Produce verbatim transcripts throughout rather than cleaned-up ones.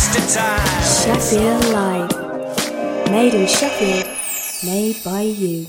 Sheffield Live. Made in Sheffield, made by you.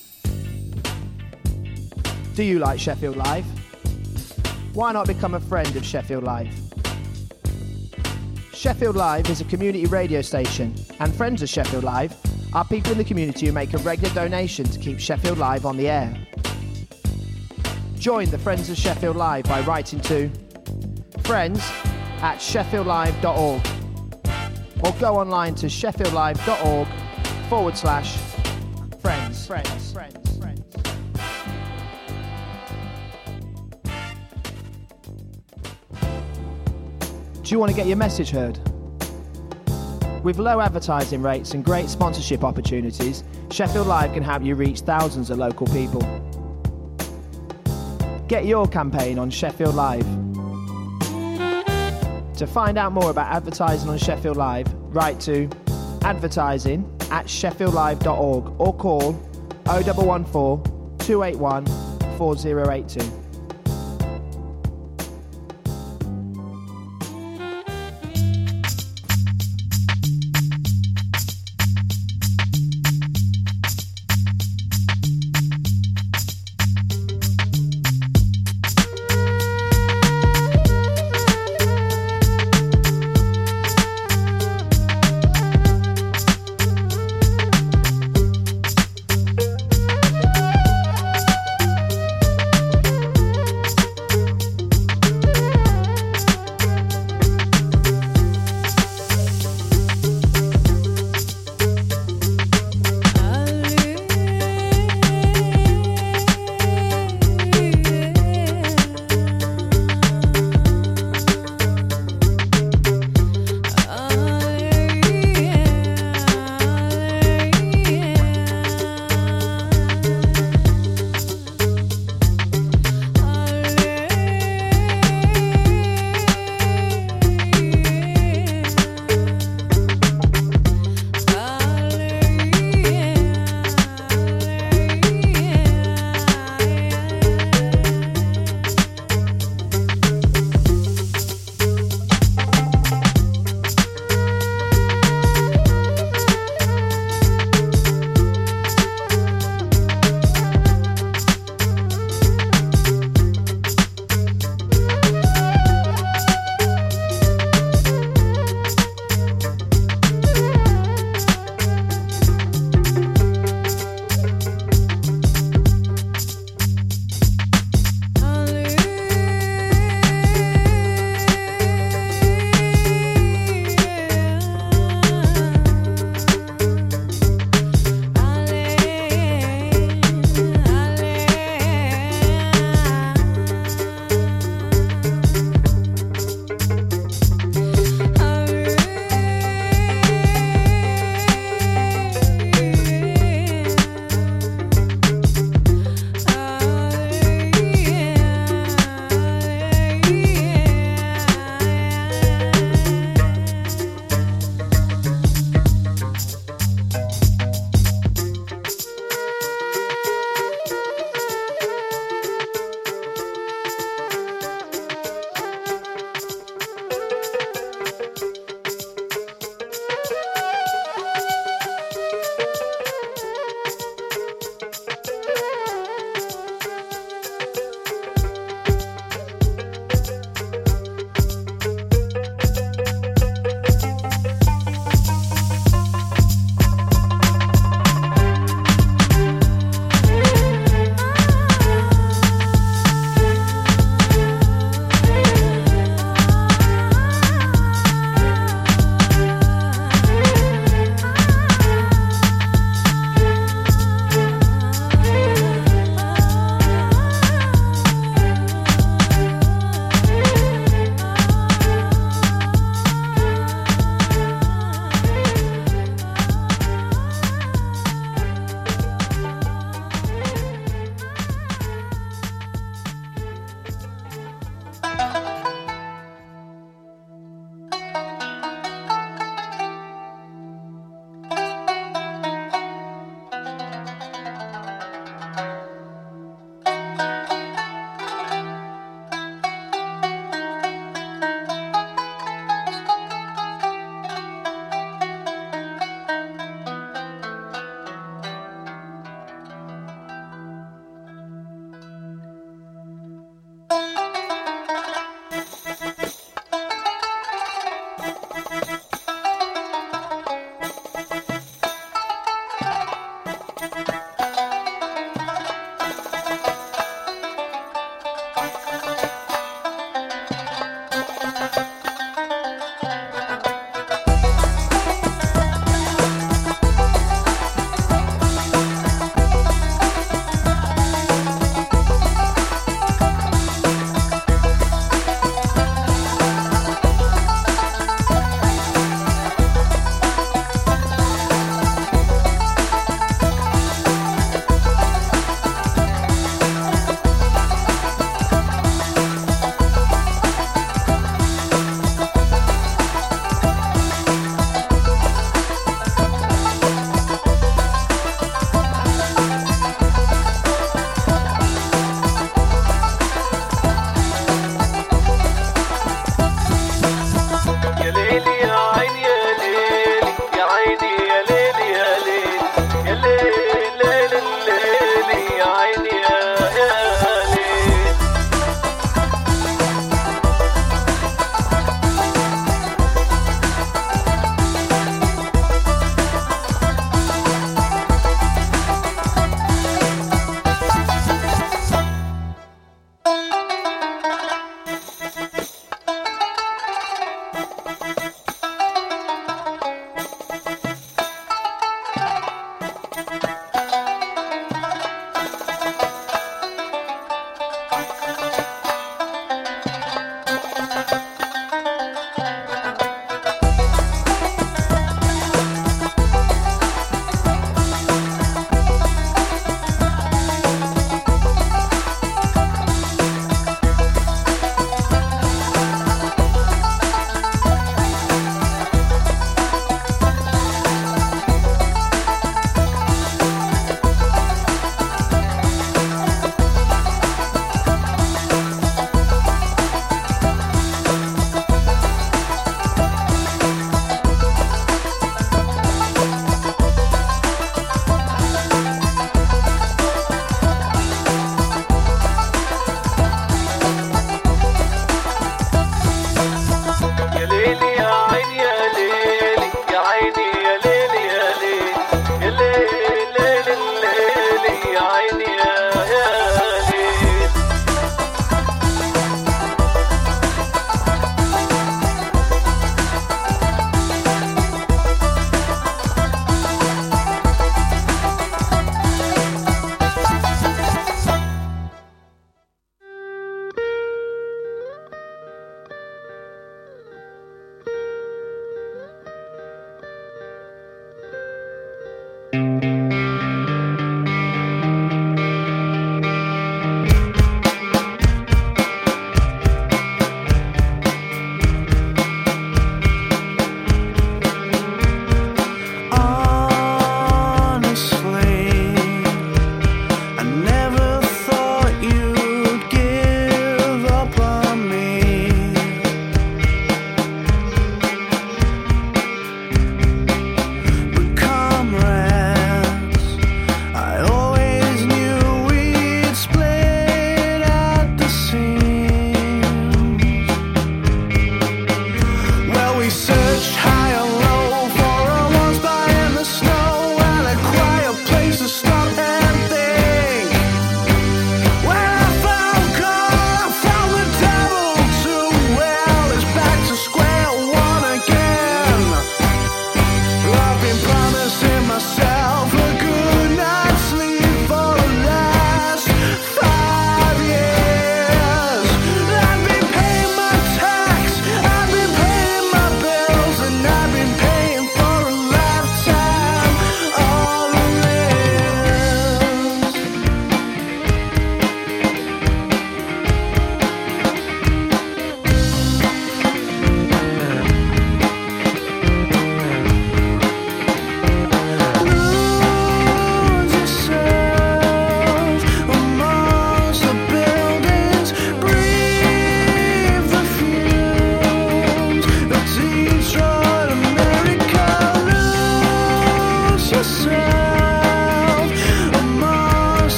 Do you like Sheffield Live? Why not become a friend of Sheffield Live? Sheffield Live is a community radio station, and friends of Sheffield Live are people in the community who make a regular donation to keep Sheffield Live on the air. Join the Friends of Sheffield Live by writing to friends at sheffield live dot org or go online to sheffieldlive.org forward slash friends. Friends. Friends. Friends. Do you want to get your message heard? With low advertising rates and great sponsorship opportunities, Sheffield Live can help you reach thousands of local people. Get your campaign on Sheffield Live. To find out more about advertising on Sheffield Live, write to advertising at sheffield live dot org or call oh one one four, two eight one, four oh eight two.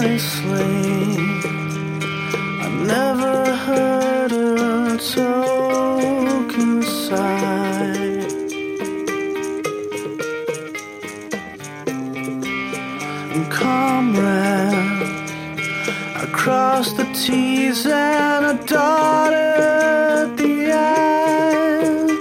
honestly, I never heard a token sigh. And comrade, I crossed the T's and I dotted the I's.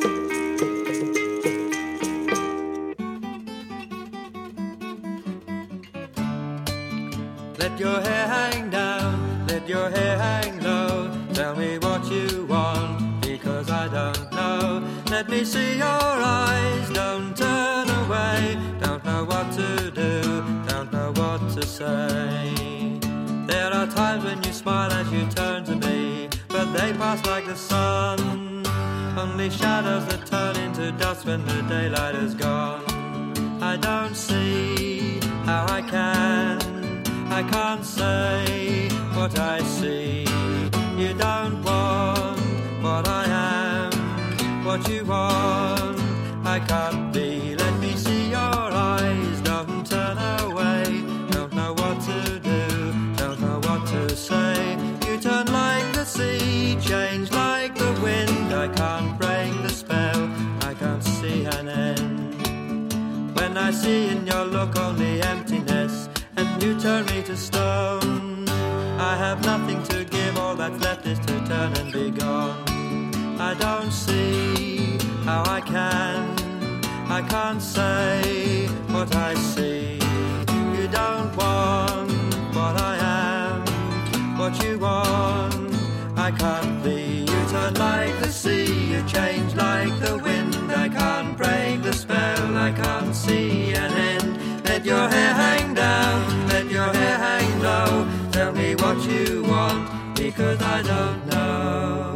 Let your hair hang down, let your hair hang low. Tell me what you want, because I don't know. Let me see your eyes, don't turn away. Don't know what to do, don't know what to say. There are times when you smile as you turn to me, but they pass like the sun. Only shadows that turn into dust when the daylight is gone. I don't see how I can, I can't say what I see. You don't want what I am, what you want I can't be. Let me see your eyes, don't turn away. Don't know what to do, don't know what to say. You turn like the sea, change like the wind. I can't break the spell, I can't see an end. When I see in your look only emptiness, and you turn me to stone, I have nothing to give, all that's left is to turn and be gone. I don't see how I can, I can't say what I see. You don't want what I am, what you want I can't be. You turn like the sea, you change like the wind. I can't break the spell, I can't see an end. Let your hair hang down, let your hair hang low. Tell me what you want, because I don't know.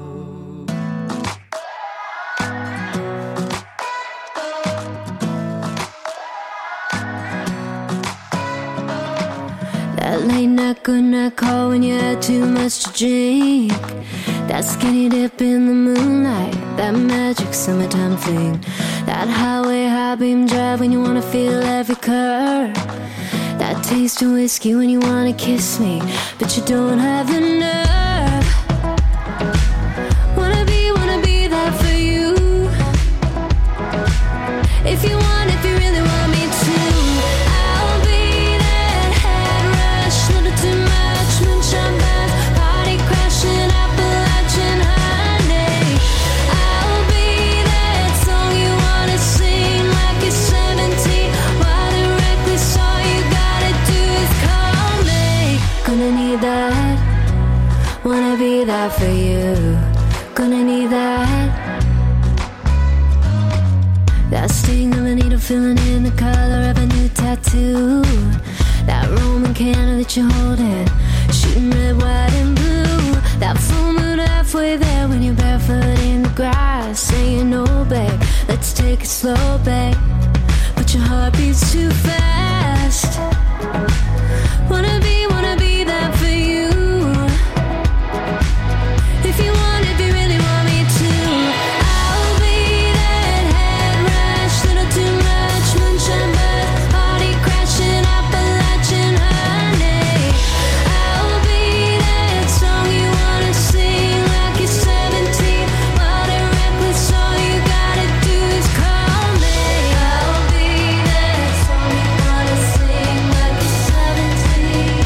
That late night good night call when you had too much to drink. That skinny dip in the moonlight, that magic summertime fling. That highway high beam drive when you wanna feel every curve. That taste of whiskey when you wanna kiss me, but you don't have the nerve. Wanna be, wanna be there for you. If you want, if you really want me to, I'll be that head rush, little too much moonshine bath, party crashing, Appalachian honey. I'll be that song you wanna sing like you're seventeen. Wild and reckless, all you gotta do is call me. Gonna need that, wanna be there for you. Gonna need that. That sting of a needle feeling in the color of a new tattoo. That Roman candle that you're holding, shooting red, white, and blue. That full moon halfway there when you're barefoot in the grass, saying no, babe, let's take it slow, babe. But your heart beats too fast. Wanna be, wanna be there for you. If you want, if you really want me to, I'll be that head rush, little too much moonshine bath, party crashing, Appalachian honey. I'll be that song you wanna sing like you're seventeen. Wild and reckless, all you gotta do is call me. I'll be that song you wanna sing like you're seventeen.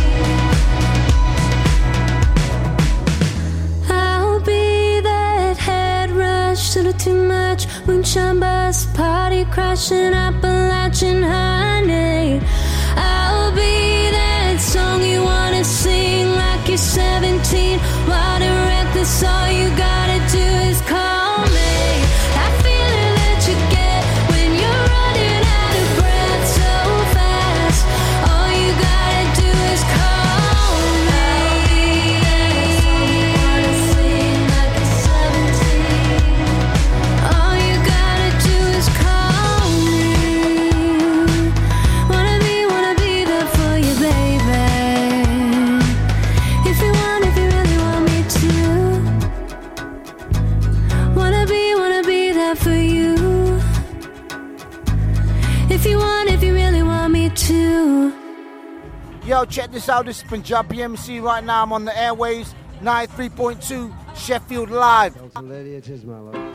I'll be that head rush, little too much moonshine buzz, party crashing, Appalachian honey. I'll be that song you wanna sing like you're seventeen. Wild and reckless, all you gotta do is call me. That feeling that you get when you're running out of breath so fast. All you gotta do is call me. I'll be that song you wanna sing like you're seventeen. All you gotta do is call me. Yo, check this out. This is Punjabi M C right now. I'm on the airwaves, ninety-three point two Sheffield Live. Lady, it is my love.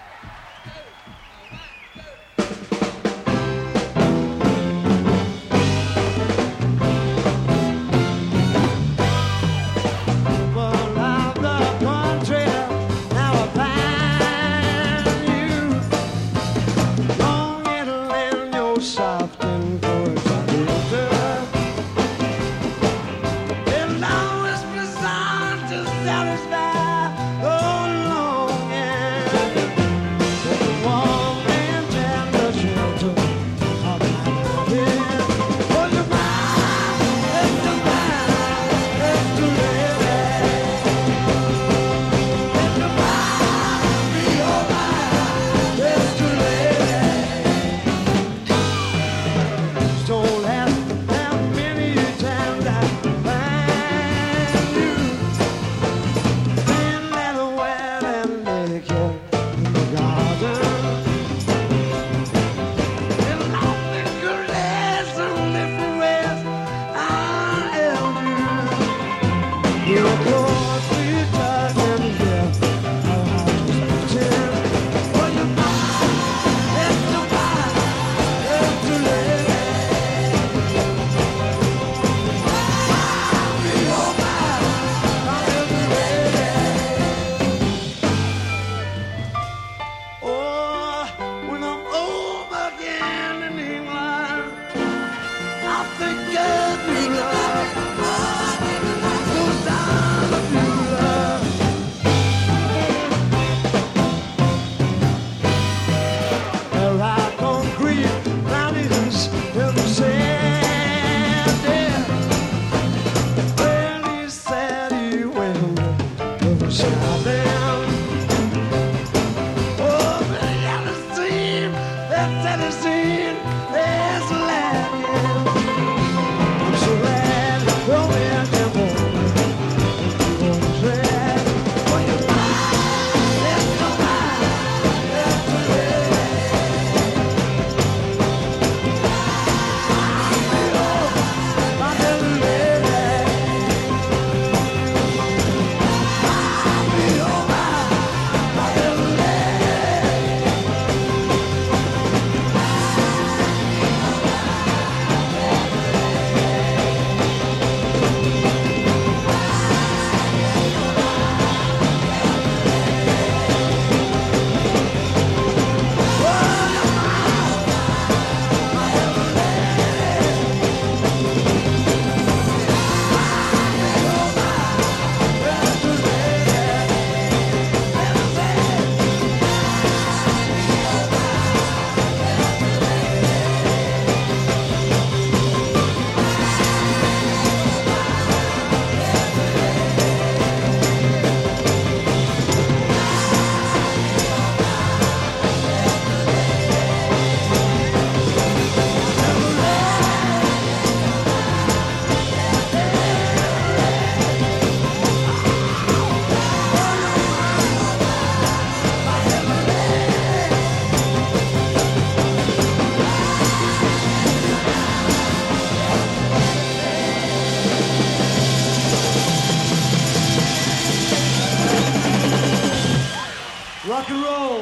Rock and roll.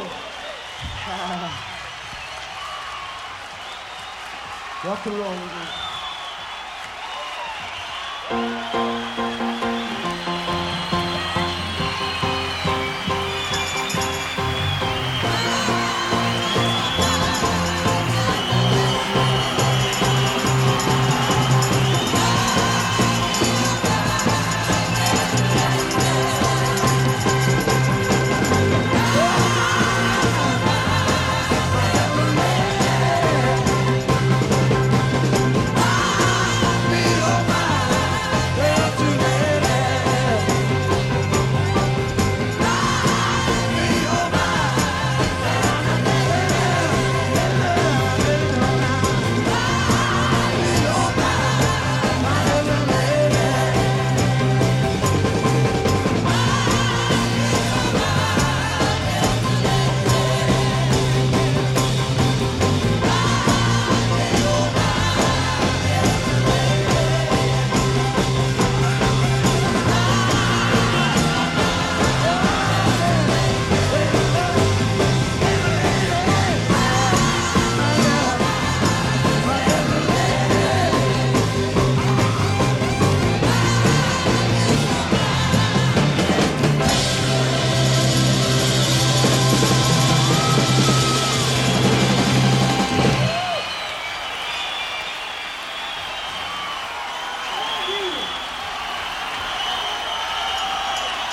Rock and roll. Oh,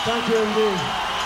Thank you indeed.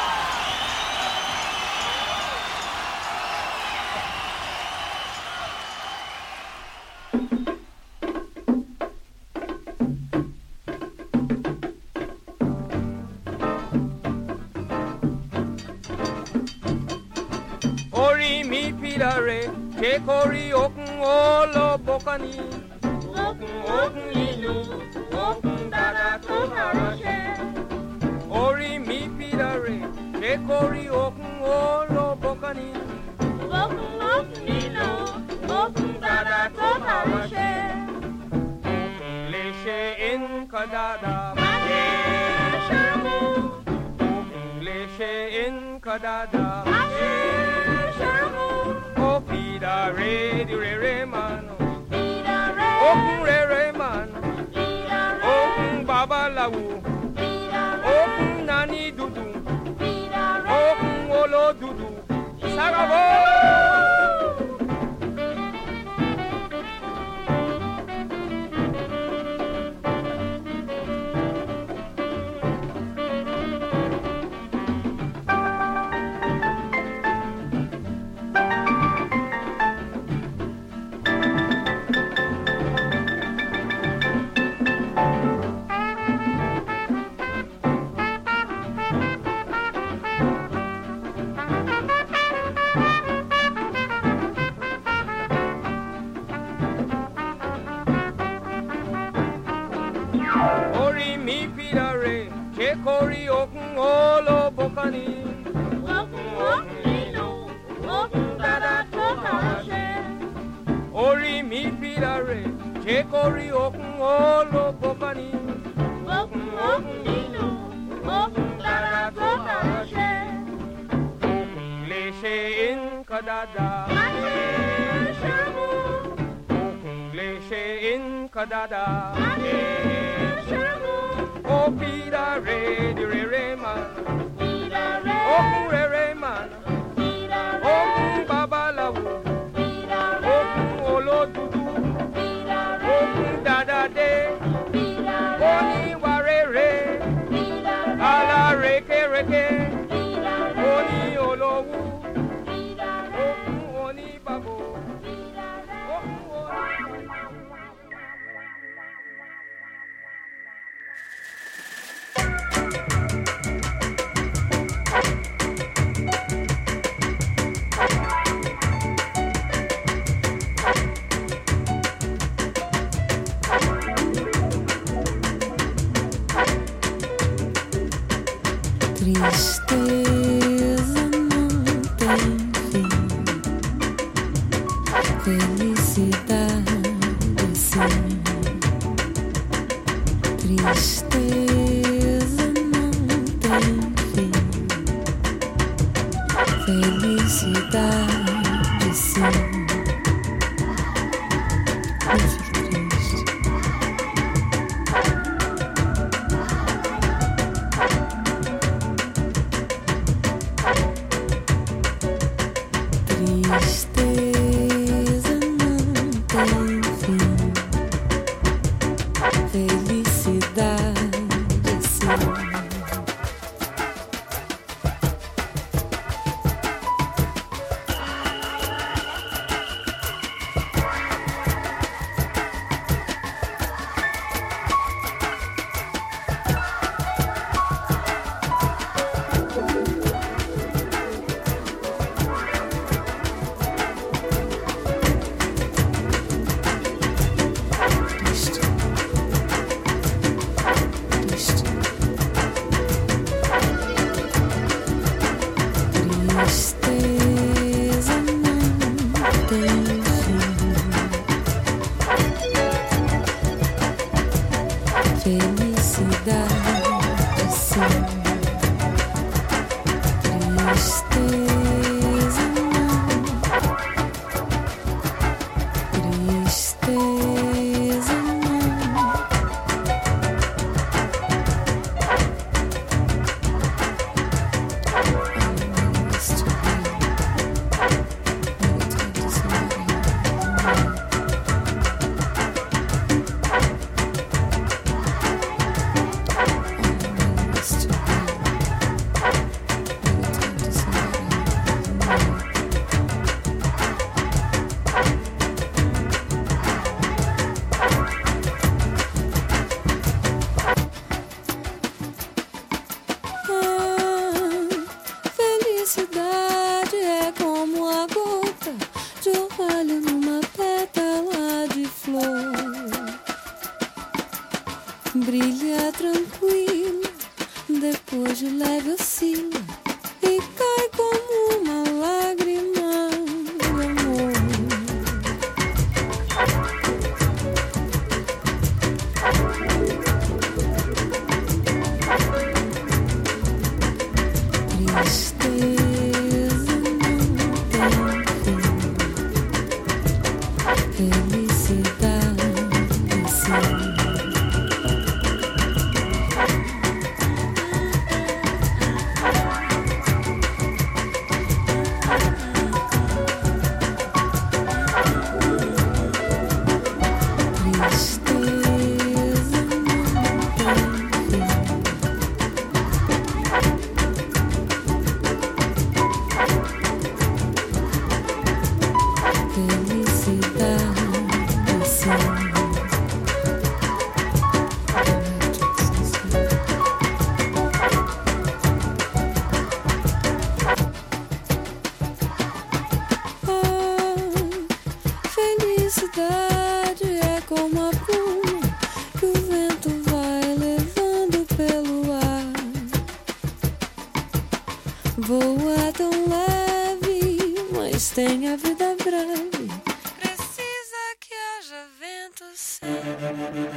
Ori mi pirare, ke kori okun olo bokani. Okun okun ilu, okun dada to harashe. Ori mi pirare, ke kori okun olo bokani. Okun okun ilu, okun dada to harashe. Okun leshe in kadada, male shamu. Okun leshe in kadada, male shamu. Oh, Pida re di re re man. Pida re. Okun re re man. Pida re. Okun baba lawu. Pida re. Okun nani dudu. Pida re. Okun olo dudu. Sagabo. Ori mi pirare, ke kori okun olo bokani. Okun okun ilu, okun dada to harashe. Ori mi pirare, ke kori okun olo bokani. Okun okun ilu, okun dada to harashe. Okun leshe in kadada, male shamu. Okun leshe in kadada, male shamu. Oh, Pida re di re re man. Pida re. Okun re re man. Pida re. Okun baba lawu. Pida re. Okun olo dudu. Pida re. Okun dada de. Pida re. Oni wa re re. Pida re. Ala reke reke. Pida re. Oni olowu. Pida re. Okun oni babo. Pida re. Okun oni. Tristeza não tem fim, felicidade sim. Tristeza não tem fim, felicidade sim. Eu fico triste. Tristeza não tem fim, felicidade sim. Tristeza não tem fim, felicidade sim. Tristeza não, tristeza não. Just brilha tranquilo, depois de leve oscila e cai como uma lágrima de amor. Tristeza não tem fim, felicidade sim. Felicidade é como a pluma que o vento vai levando pelo ar. Voa tão leve, mas tem a vida breve. Precisa que haja vento sempre.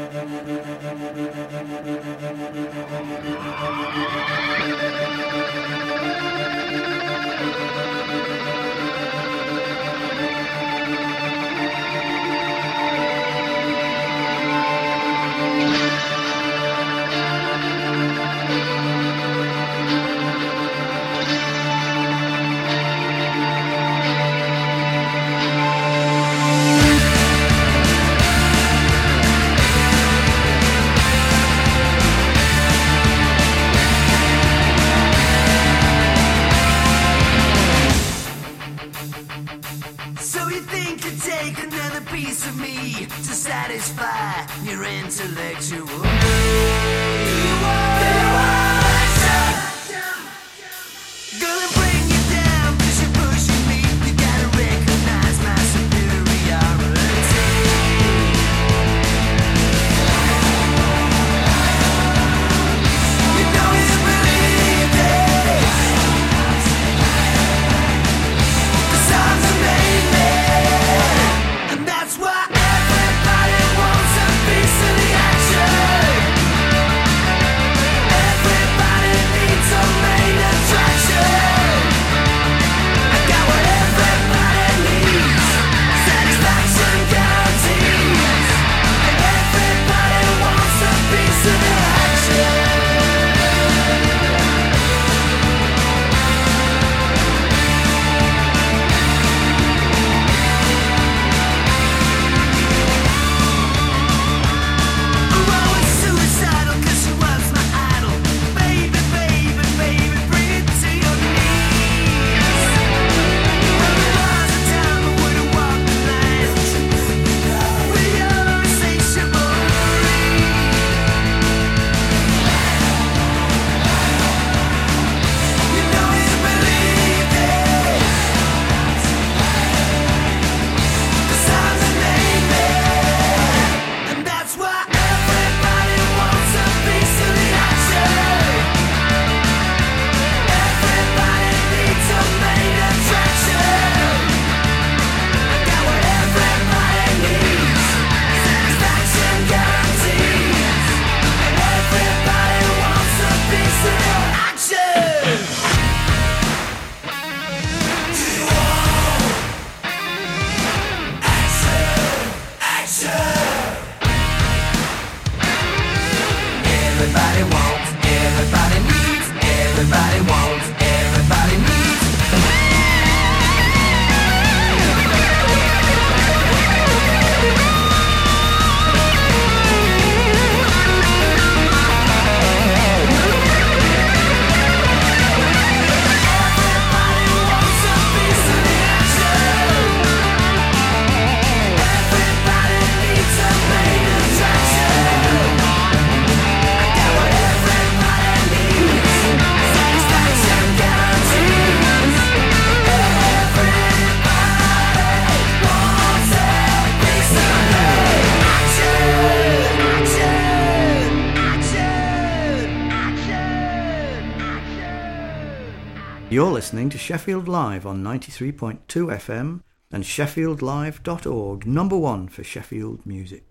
You're listening to Sheffield Live on ninety-three point two F M and sheffield live dot org, number one for Sheffield music.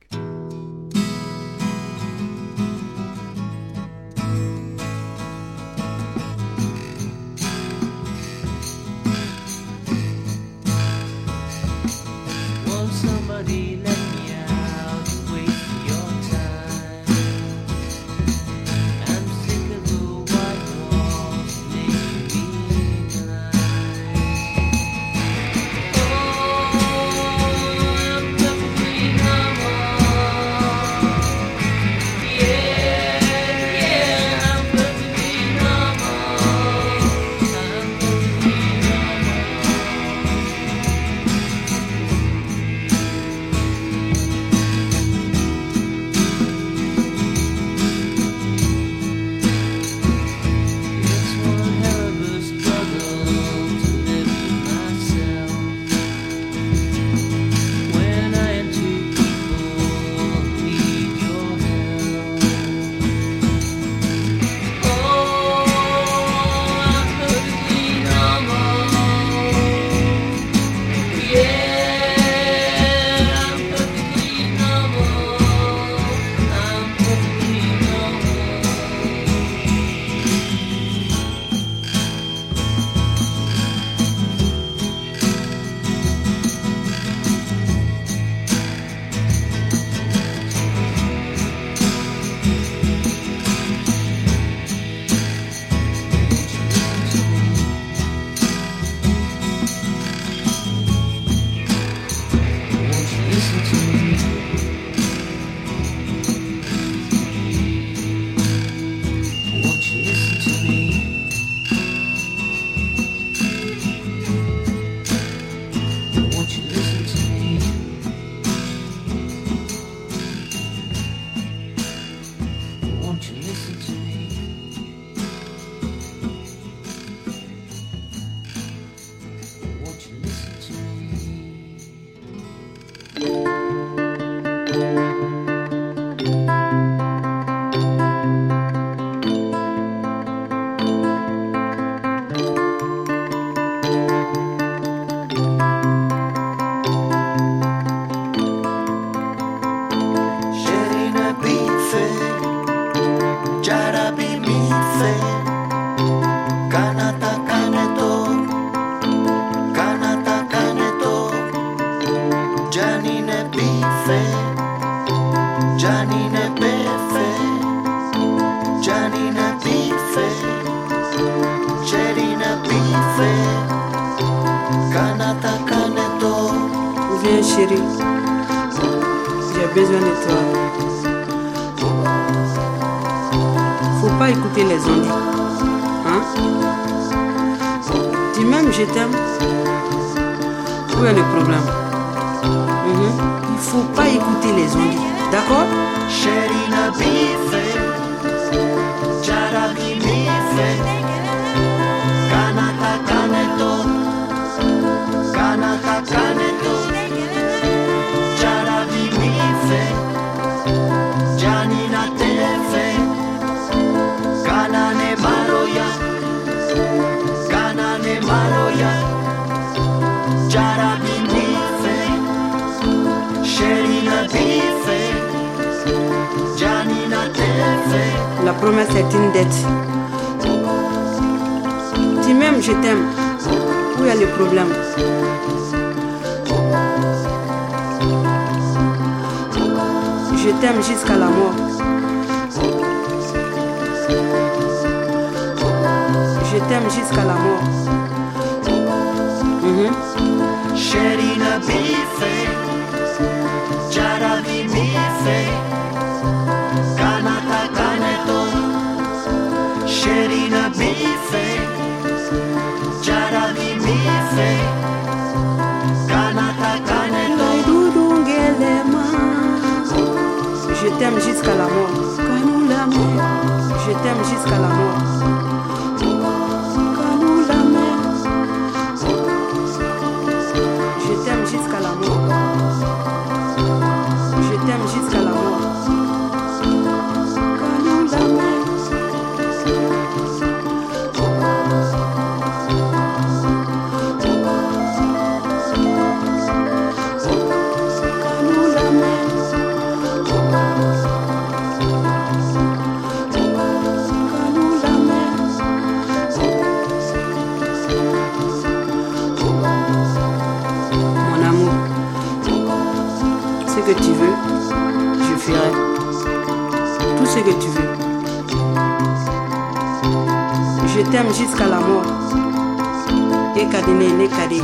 Won't somebody let me out and waste your time? I'm sick of the white walls making me blind. Oh, I'm perfectly normal. Yeah, yeah, I'm perfectly normal. I'm perfectly It's one hell of a struggle to live with myself. When I am two people need your help. Oh, I'm perfectly normal. Yeah, I'm perfectly normal. I'm perfectly normal. Won't you listen to me? Won't you listen to me? Won't you listen to me? Won't you listen to me? Won't you listen to me? Sherina bife, jara bi mife, kanata kaneto, kanata kaneto, janine bife, janine befe, janine bife, sherina bife, kanata kaneto. Viens chérie, j'ai besoin de toi. Faut pas écouter les ondes. Hein? Dis-même je t'aime. Où est le problème? Mhm. Il faut pas écouter les ondes. D'accord? Sherina bife, jara bi mife, kanata kaneto, kanata kaneto, jara bi mife, janina tefe, kanane maroya, kanane maroya, jara bi mife, sherina bife, janina tefe. La promesse est une dette. Dis-même je t'aime. Où est le problème? Je t'aime jusqu'à la mort. Je t'aime jusqu'à la mort. Mhm. Sherina bife, jara bi mife, kanata kaneto, sherina bife, jara bi mife, kanata kaneto. Je t'aime jusqu'à la mort. Je t'aime jusqu'à la mort. Je t'aime jusqu'à la mort. Je t'aime jusqu'à la mort. ce que tu veux. Je t'aime jusqu'à la mort. Et Kadine ne Kadi.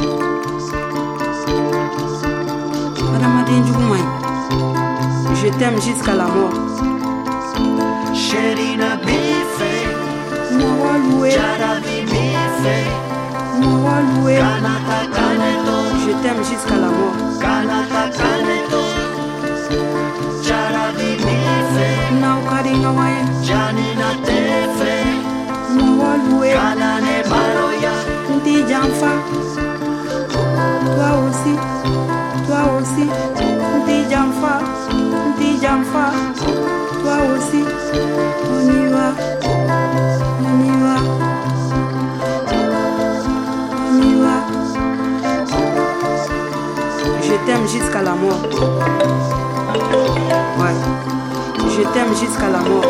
Madame Djoumai. Je t'aime jusqu'à la mort. Sherina Bife, Moualoué, Jarabi Bife, Moualoué. Kanata Kaneto, Je t'aime jusqu'à la mort. Kanata Kaneto, Jarabi Bife, Naukari Nawaye, Janina Tefe, Moualoué, Kanane Baroya, Nti Jamfa. Toi aussi, toi aussi, Nti Jamfa, Nti Jamfa. Toi aussi, on y va, on y va, on y va. Je t'aime jusqu'à la mort. Ouais, je t'aime jusqu'à la mort.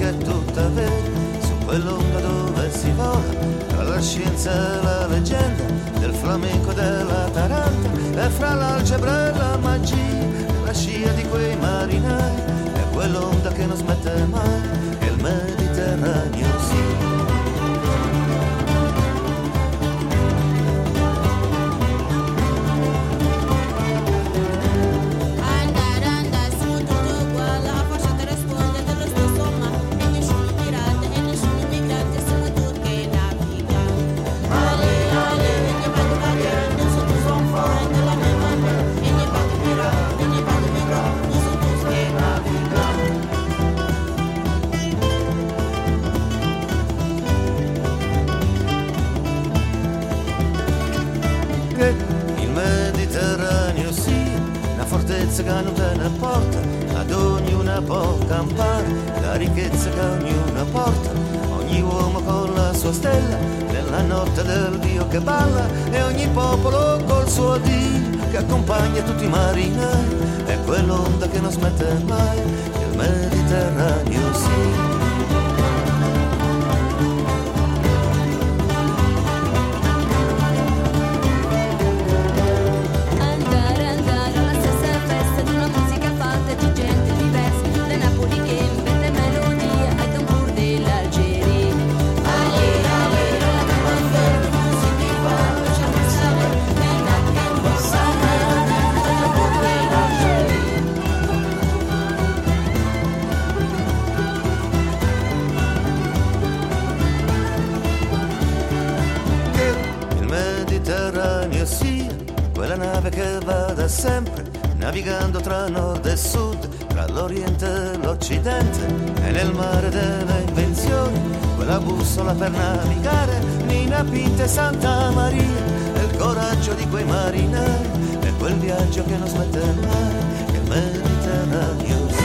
che è tutta vera, su quell'onda dove si vola, tra la scienza e la leggenda, del flamenco e della taranta, e fra l'algebra e la magia, la scia di quei marinai, è quell'onda che non smette mai, è il Mediterraneo, sì. Il Mediterraneo sia una fortezza che non te ne porta, ad ognuna può campare la ricchezza che ognuna porta, ogni uomo con la sua stella nella notte del Dio che balla, e ogni popolo col suo Dio che accompagna tutti i marinai, è quell'onda che non smette mai, il Mediterraneo sia. Quella nave che va da sempre, navigando tra nord e sud, tra l'oriente e l'occidente, e nel mare delle invenzioni, quella bussola per navigare, Nina Pinta e Santa Maria, e il coraggio di quei marinai, e quel viaggio che non smette mai, che il Mediterraneo sia.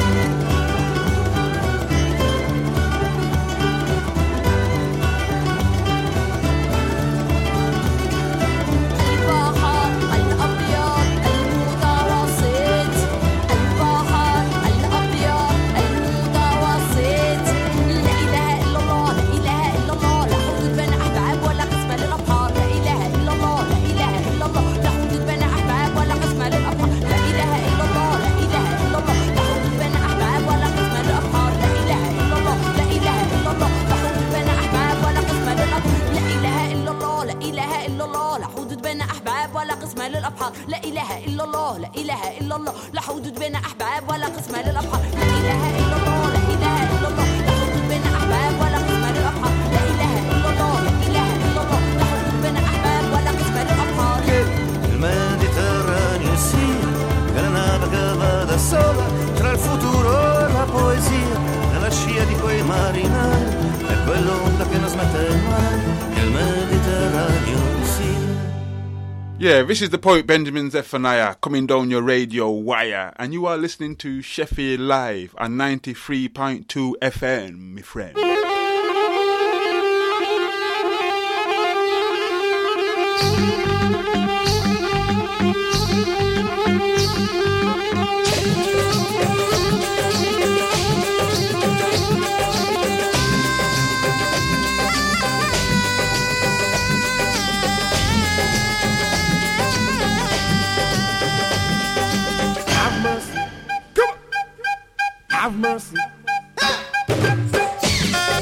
لا إله إلا الله لا إله إلا الله لا حدود بين أحباب ولا قسم للأبحار لا إله إلا الله لا إله إلا الله لا حدود بين أحباب ولا قسم للأبحار لا إله إلا الله لا إله إلا الله لا حدود بين أحباب ولا قسم للأبحار. Il Mediterraneo sia che la nave che va da sola tra il futuro e la poesia, nella scia di quei marinai, è quell'onda che non smette mai, che il Mediterraneo sia. Yeah, this is the poet Benjamin Zephaniah coming down your radio wire, and you are listening to Sheffield Live on ninety-three point two F M, my friend. Have mercy.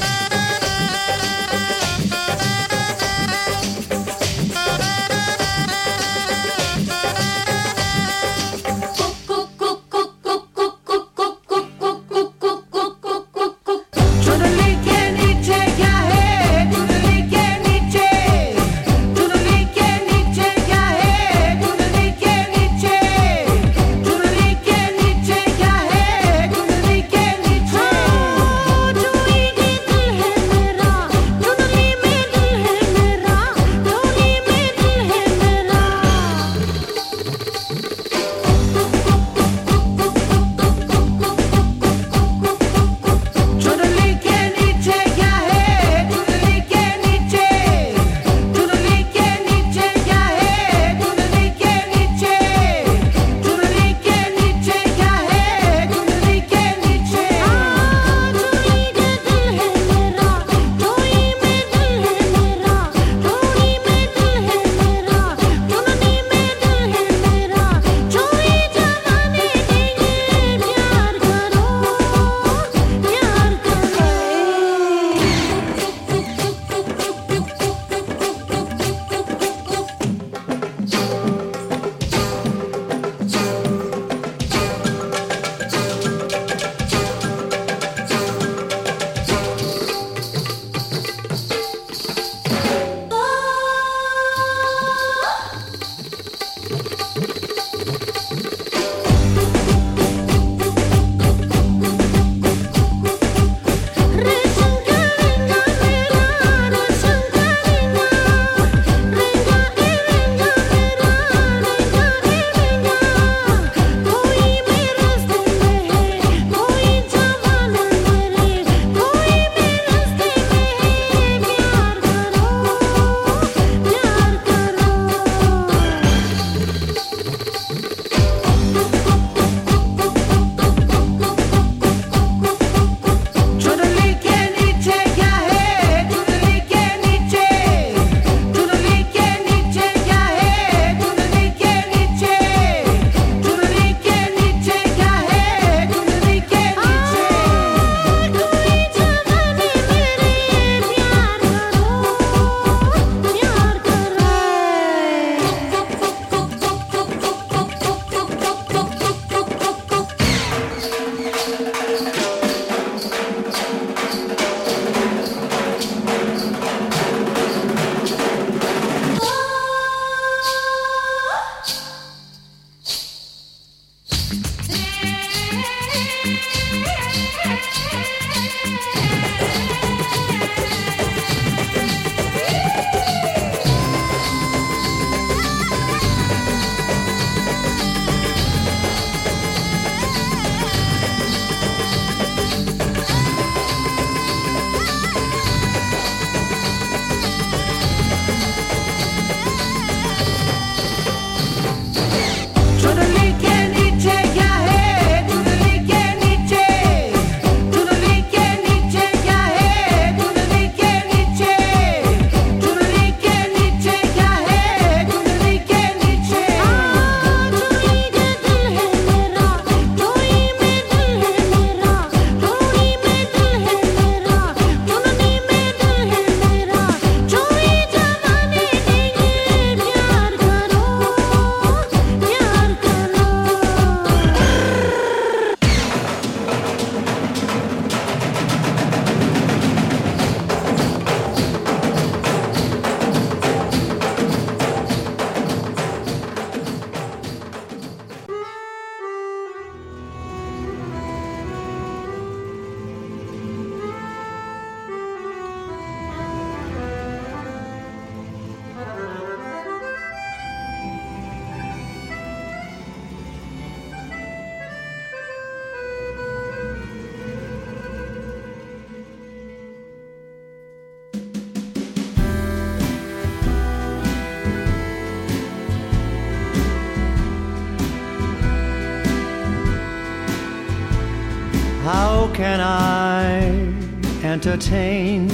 can I entertain,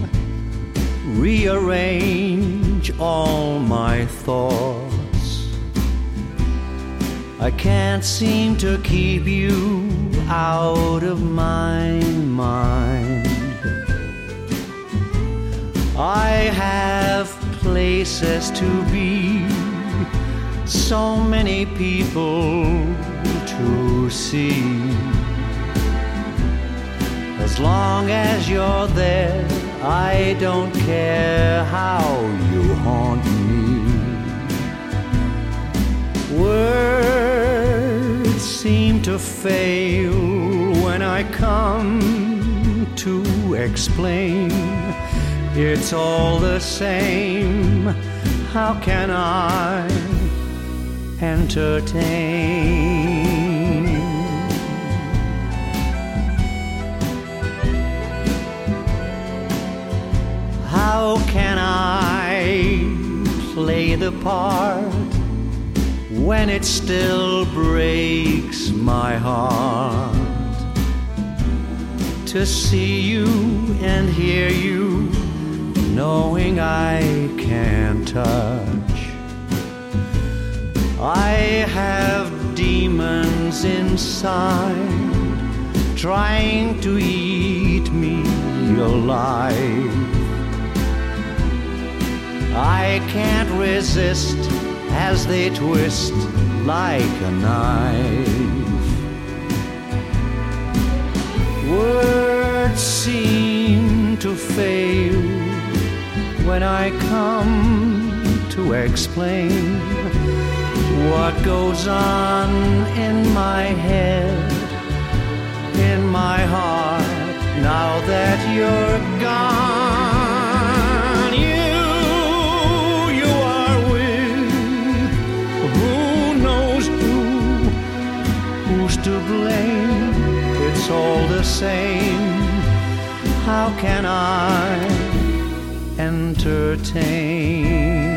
rearrange all my thoughts? I can't seem to keep you out of my mind. I have places to be, so many people to see. As long as you're there, I don't care how you haunt me. Words seem to fail when I come to explain. It's all the same. How can I entertain? How can I play the part when it still breaks my heart to see you and hear you, knowing I can't touch? I have demons inside trying to eat me alive. I can't resist as they twist like a knife. Words seem to fail when I come to explain what goes on in my head, in my heart, now that you're gone. You, you are with who knows who, who's to blame? It's all the same. How can I entertain?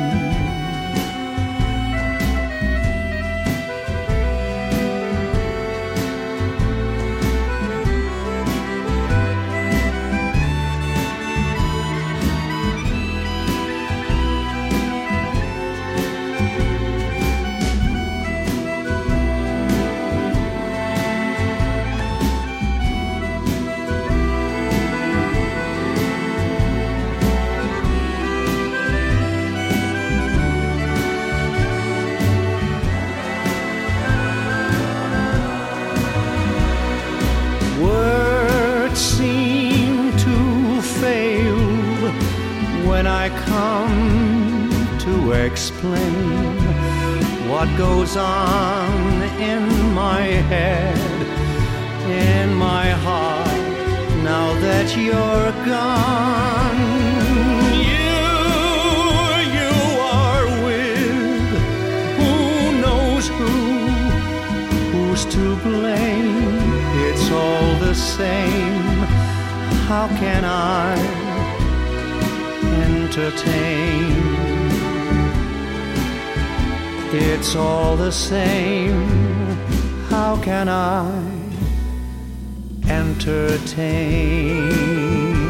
When I come to explain what goes on in my head, in my heart, now that you're gone. You, you are with who knows who, who's to blame? It's all the same. How can I entertain? It's all the same. How can I entertain?